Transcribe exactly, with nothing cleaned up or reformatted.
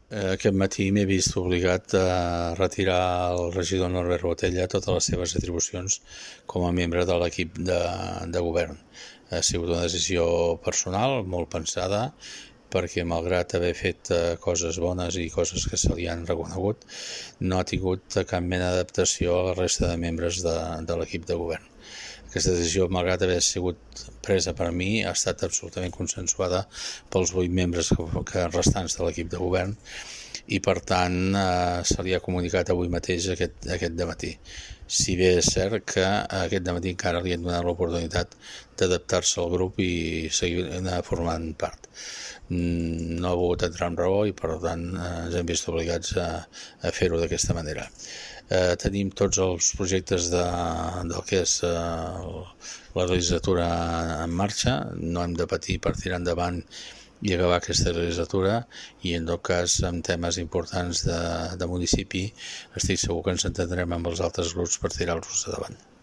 Aquest matí m'he vist obligat a retirar al regidor Norbert Botella totes les seves atribucions com a membre de l'equip de, de govern. Ha sigut una decisió personal, molt pensada, perquè malgrat haver fet coses bones i coses que se li han reconegut, no ha tingut cap mena d'adaptació a la resta de membres de, de l'equip de govern. Aquesta decisió, malgrat haver sigut presa per mi, ha estat absolutament consensuada pels vuit membres que restants de l'equip de govern i, per tant, eh, se li ha comunicat avui mateix aquest, aquest dematí. Si bé és cert que aquest dematí encara li han donat l'oportunitat d'adaptar-se al grup i seguir formant part. No ha volgut entrar en raó i, per tant, ens hem vist obligats a, a fer-ho d'aquesta manera. Eh, tenim tots els projectes de, del que és eh, la legislatura en marxa, no hem de patir per tirar endavant i acabar aquesta legislatura, i en tot cas en temes importants de, de municipi estic segur que ens entendrem amb els altres grups per tirar-los endavant.